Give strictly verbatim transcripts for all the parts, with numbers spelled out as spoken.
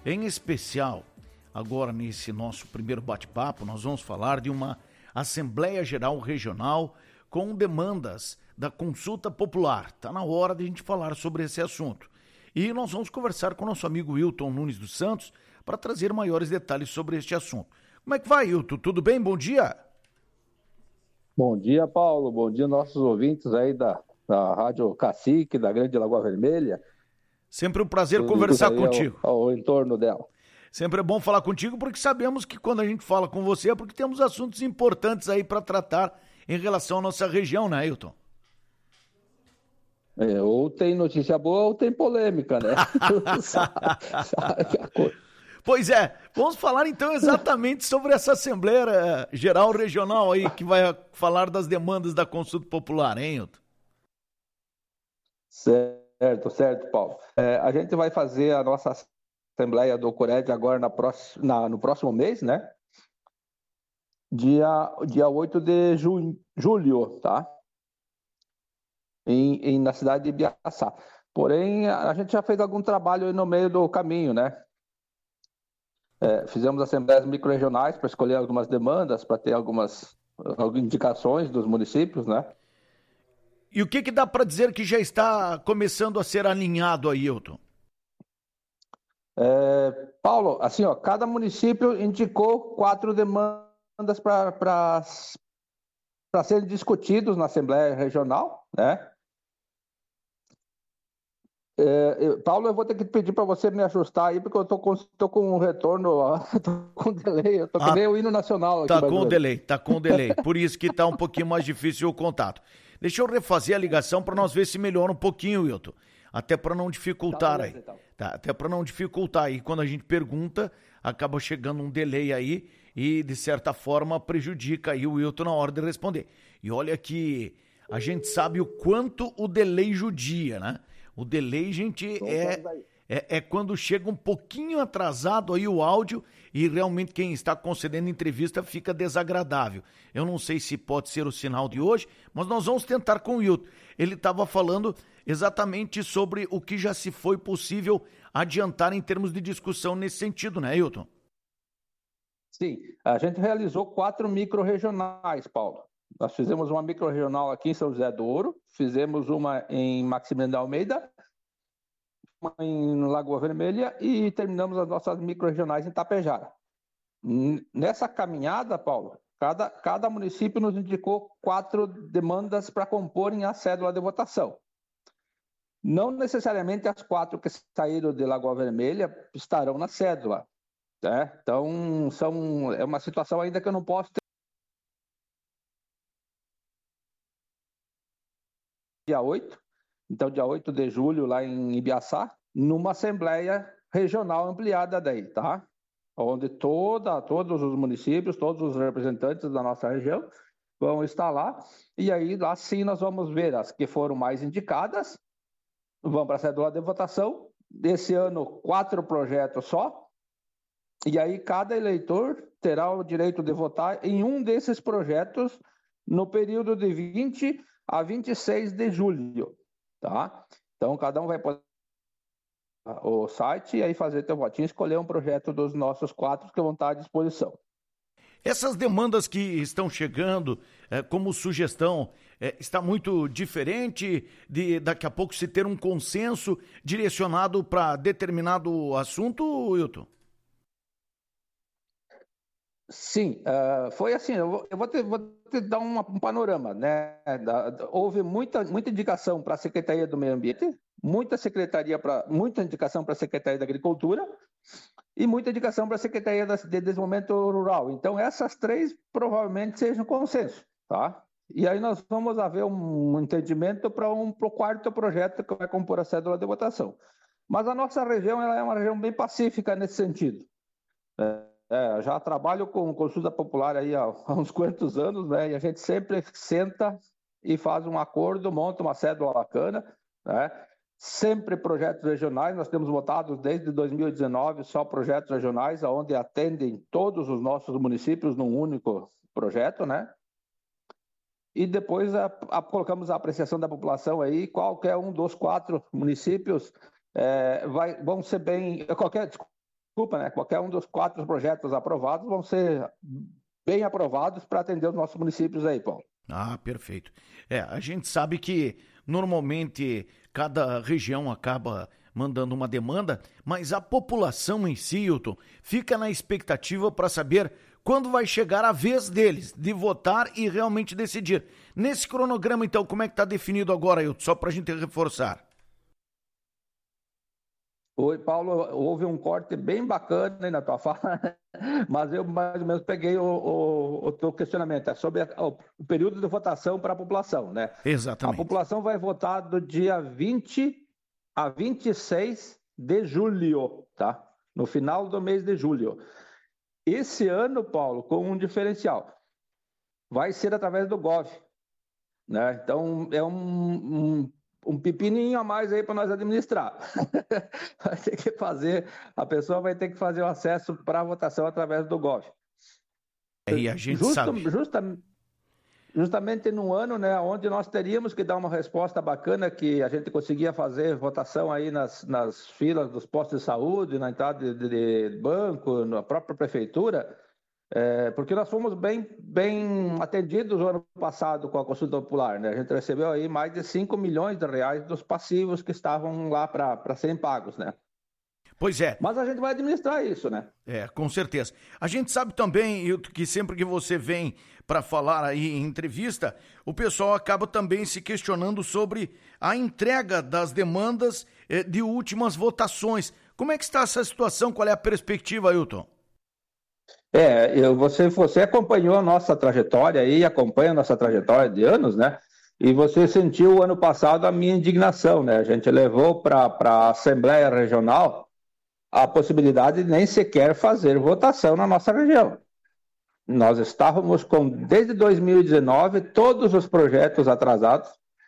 Em especial, agora nesse nosso primeiro bate-papo, nós vamos falar de uma Assembleia Geral Regional com demandas da consulta popular. Está na hora de a gente falar sobre esse assunto. E nós vamos conversar com o nosso amigo Wilton Nunes dos Santos para trazer maiores detalhes sobre este assunto. Como é que vai, Wilton? Tudo bem? Bom dia! Bom dia, Paulo. Bom dia, nossos ouvintes aí da, da Rádio Cacique, da Grande Lagoa Vermelha. Sempre um prazer conversar contigo. Ao, ao entorno dela. Sempre é bom falar contigo, porque sabemos que quando a gente fala com você é porque temos assuntos importantes aí para tratar em relação à nossa região, né, Ailton? É, ou tem notícia boa ou tem polêmica, né? Pois é, vamos falar então exatamente sobre essa Assembleia Geral Regional aí, que vai falar das demandas da consulta popular, hein, Ailton? Certo, certo, Paulo. É, a gente vai fazer a nossa Assembleia do Cored agora na próxima, na, no próximo mês, né? Dia, dia oito de junho, julho, tá? Em, em, na cidade de Ibiaçá. Porém, a gente já fez algum trabalho aí no meio do caminho, né? É, fizemos assembleias microrregionais para escolher algumas demandas, para ter algumas, algumas indicações dos municípios, né? E o que, que dá para dizer que já está começando a ser alinhado aí, Ailton? É, Paulo, assim, ó, cada município indicou quatro demandas para serem discutidos na Assembleia Regional, né? É, eu, Paulo, eu vou ter que pedir para você me ajustar aí, porque eu tô com, tô com um retorno, ó, tô com delay, eu tô ah, que nem o hino nacional aqui. Tá com o delay, tá com o delay, por isso que tá um pouquinho mais difícil o contato. Deixa eu refazer a ligação para nós ver se melhora um pouquinho, Wilton. Até para não dificultar tá, aí. Então. Tá, até para não dificultar aí. Quando a gente pergunta, acaba chegando um delay aí e, de certa forma, prejudica aí o Wilton na hora de responder. E olha que a gente sabe o quanto o delay judia, né? O delay, gente, é, é, é quando chega um pouquinho atrasado aí o áudio e realmente quem está concedendo entrevista fica desagradável. Eu não sei se pode ser o sinal de hoje, mas nós vamos tentar com o Wilton. Ele estava falando exatamente sobre o que já se foi possível adiantar em termos de discussão nesse sentido, né, Wilton? Sim, a gente realizou quatro micro-regionais, Paulo. Nós fizemos uma micro-regional aqui em São José do Ouro, fizemos uma em Maximiliano de Almeida, uma em Lagoa Vermelha e terminamos as nossas micro-regionais em Tapejara. Nessa caminhada, Paulo, cada, cada município nos indicou quatro demandas para comporem a cédula de votação. Não necessariamente as quatro que saíram de Lagoa Vermelha estarão na cédula, né? Então, são, é uma situação ainda que eu não posso ter. Dia oito, então dia oito de julho lá em Ibiaçá, numa assembleia regional ampliada daí, tá? Onde toda, todos os municípios, todos os representantes da nossa região vão estar lá, e aí lá sim nós vamos ver as que foram mais indicadas, vão para a cédula de votação, desse ano quatro projetos só, e aí cada eleitor terá o direito de votar em um desses projetos no período de vinte a vinte e seis de julho, tá? Então, cada um vai poder o site e aí fazer teu votinho, escolher um projeto dos nossos quatro que vão estar à disposição. Essas demandas que estão chegando é, como sugestão, é, está muito diferente de daqui a pouco se ter um consenso direcionado para determinado assunto, Wilton? Sim, uh, foi assim, eu vou, eu vou, te, vou te dar uma, um panorama, né? Da, da, houve muita, muita indicação para a Secretaria do Meio Ambiente, muita, secretaria pra, muita indicação para a Secretaria da Agricultura e muita indicação para a Secretaria de Desenvolvimento Rural. Então, essas três provavelmente sejam consenso, tá? E aí nós vamos haver um entendimento para um, o quarto projeto que vai compor a cédula de votação. Mas a nossa região ela é uma região bem pacífica nesse sentido. É, É, já trabalho com consulta popular aí há, há uns quantos anos, né? E a gente sempre senta e faz um acordo, monta uma cédula bacana, né? Sempre projetos regionais, nós temos votado desde dois mil e dezenove só projetos regionais, onde atendem todos os nossos municípios num único projeto, né? E depois a, a, colocamos a apreciação da população aí, qualquer um dos quatro municípios é, vai, vão ser bem... Qualquer, desculpa, né? Qualquer um dos quatro projetos aprovados vão ser bem aprovados para atender os nossos municípios aí, Paulo. Ah, perfeito. É, a gente sabe que normalmente cada região acaba mandando uma demanda, mas a população em si, Hilton, fica na expectativa para saber quando vai chegar a vez deles de votar e realmente decidir. Nesse cronograma, então, como é que está definido agora, Hilton? Só para a gente reforçar. Oi, Paulo, houve um corte bem bacana aí na tua fala, mas eu mais ou menos peguei o, o, o teu questionamento, é sobre a, o período de votação para a população, né? Exatamente. A população vai votar do dia vinte a vinte e seis de julho, tá? No final do mês de julho. Esse ano, Paulo, com um diferencial, vai ser através do Gov, né? Então, é um... um um pepininho a mais aí para nós administrar. Vai ter que fazer, a pessoa vai ter que fazer o acesso para a votação através do Gov. E a gente Justo, sabe. Justa, justamente num ano, né, onde nós teríamos que dar uma resposta bacana, que a gente conseguia fazer votação aí nas, nas filas dos postos de saúde, na entrada de, de banco, na própria prefeitura, É, porque nós fomos bem, bem atendidos no ano passado com a consulta popular, né? A gente recebeu aí mais de cinco milhões de reais dos passivos que estavam lá para serem pagos, né? Pois é. Mas a gente vai administrar isso, né? É, com certeza. A gente sabe também, Hilton, que sempre que você vem para falar aí em entrevista, o pessoal acaba também se questionando sobre a entrega das demandas eh, de últimas votações. Como é que está essa situação? Qual é a perspectiva, Hilton? É, eu, você, você acompanhou a nossa trajetória aí, acompanha a nossa trajetória de anos, né? E você sentiu ano passado a minha indignação, né? A gente levou para a Assembleia Regional a possibilidade de nem sequer fazer votação na nossa região. Nós estávamos com, desde dois mil e dezenove, todos os projetos atrasados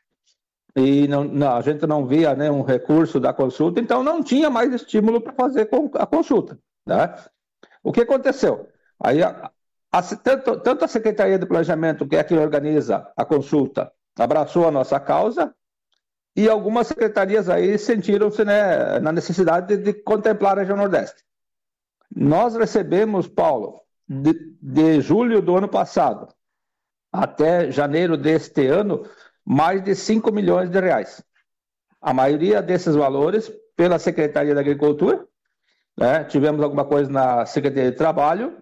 e não, não, a gente não via nenhum recurso da consulta, então não tinha mais estímulo para fazer a consulta, né? O que aconteceu? Aí, a, a, tanto, tanto a Secretaria de Planejamento, que é quem organiza a consulta, abraçou a nossa causa, e algumas secretarias aí sentiram-se, né, na necessidade de, de contemplar a região Nordeste. Nós recebemos, Paulo, de, de julho do ano passado até janeiro deste ano, mais de cinco milhões de reais. A maioria desses valores pela Secretaria da Agricultura, né? Tivemos alguma coisa na Secretaria de Trabalho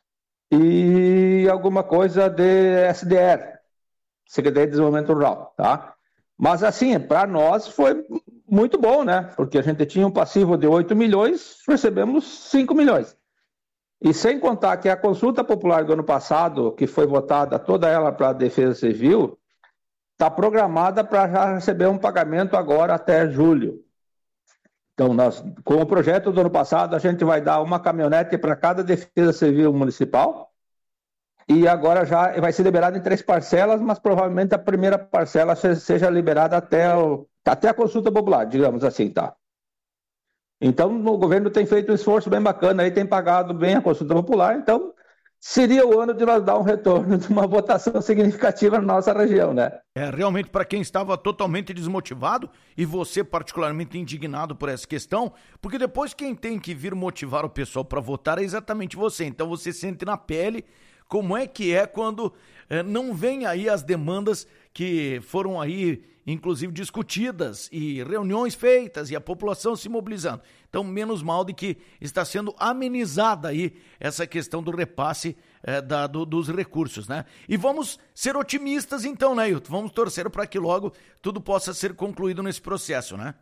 e alguma coisa de S D R, Secretaria de Desenvolvimento Rural, tá? Mas assim, para nós foi muito bom, né? Porque a gente tinha um passivo de oito milhões, recebemos cinco milhões. E sem contar que a consulta popular do ano passado, que foi votada toda ela para a Defesa Civil, está programada para já receber um pagamento agora até julho. Então, nós, com o projeto do ano passado, a gente vai dar uma caminhonete para cada Defesa Civil Municipal e agora já vai ser liberado em três parcelas, mas provavelmente a primeira parcela seja liberada até, o, até a consulta popular, digamos assim, tá? Então, o governo tem feito um esforço bem bacana, aí tem pagado bem a consulta popular, então seria o ano de nós dar um retorno de uma votação significativa na nossa região, né? É, realmente, para quem estava totalmente desmotivado, e você particularmente indignado por essa questão, porque depois quem tem que vir motivar o pessoal para votar é exatamente você. Então você sente na pele como é que é quando é, não vem aí as demandas que foram aí, inclusive, discutidas e reuniões feitas e a população se mobilizando. Então, menos mal de que está sendo amenizada aí essa questão do repasse é, da, do, dos recursos, né? E vamos ser otimistas então, né, Hilton? Vamos torcer para que logo tudo possa ser concluído nesse processo, né?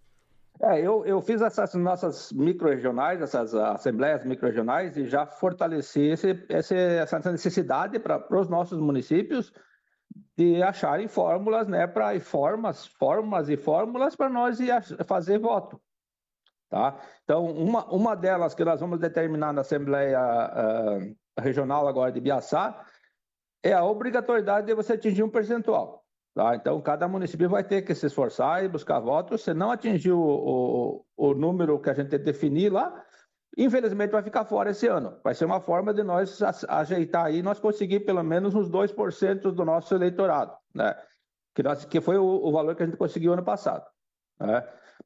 É, eu, eu fiz essas nossas micro-regionais, essas assembleias micro-regionais, e já fortaleci esse, esse, essa necessidade para os nossos municípios de acharem fórmulas, né, para formas, formas e fórmulas para nós ir fazer voto, tá? Então, uma, uma delas que nós vamos determinar na Assembleia uh, Regional agora de Ibiaçá é a obrigatoriedade de você atingir um percentual. Tá? Então, cada município vai ter que se esforçar e buscar votos. Se não atingir o, o, o número que a gente definir lá, infelizmente vai ficar fora esse ano. Vai ser uma forma de nós ajeitar aí, nós conseguir pelo menos uns dois por cento do nosso eleitorado, né? Que, nós, que foi o, o valor que a gente conseguiu ano passado, né?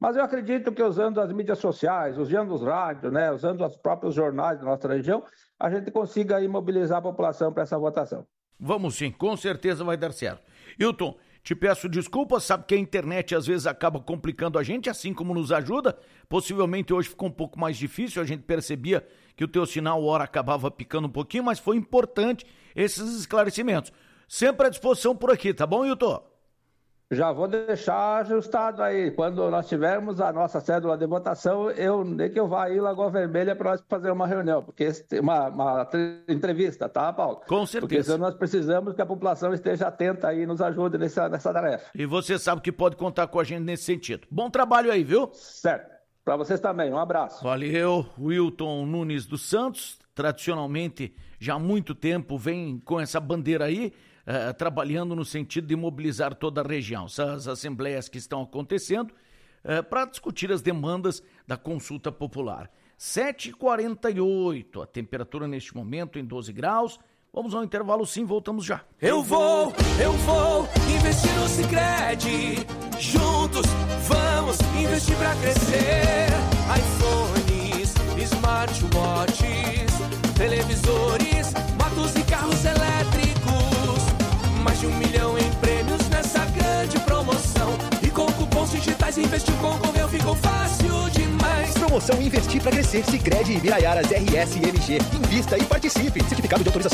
Mas eu acredito que usando as mídias sociais, usando os rádios, né, usando os próprios jornais da nossa região, a gente consiga aí mobilizar a população para essa votação. Vamos sim, com certeza vai dar certo. Hilton, te peço desculpas, sabe que a internet às vezes acaba complicando a gente, assim como nos ajuda. Possivelmente hoje ficou um pouco mais difícil, a gente percebia que o teu sinal hora acabava picando um pouquinho, mas foi importante esses esclarecimentos. Sempre à disposição por aqui, tá bom, Hilton? Já vou deixar ajustado aí. Quando nós tivermos a nossa cédula de votação, eu nem que eu vá aí em Lagoa Vermelha para nós fazer uma reunião, porque uma, uma entrevista, tá, Paulo? Com certeza. Porque senão nós precisamos que a população esteja atenta aí e nos ajude nessa, nessa tarefa. E você sabe que pode contar com a gente nesse sentido. Bom trabalho aí, viu? Certo. Para vocês também. Um abraço. Valeu. Wilton Nunes dos Santos, tradicionalmente, já há muito tempo, vem com essa bandeira aí, Uh, trabalhando no sentido de mobilizar toda a região. Essas assembleias que estão acontecendo uh, para discutir as demandas da consulta popular. sete e quarenta e oito, a temperatura neste momento em doze graus. Vamos ao intervalo sim, voltamos já. Eu vou, eu vou investir no Sicredi. Juntos vamos investir pra crescer. iPhones, smartwatches, televisores, motos e carros elétricos. Mais de um milhão em prêmios nessa grande promoção. E com cupons digitais investiu, concorreu, ficou fácil demais. Promoção Investir para Crescer, Sicredi, Ibiraiaras, R S M G. Invista e participe. Certificado de autorização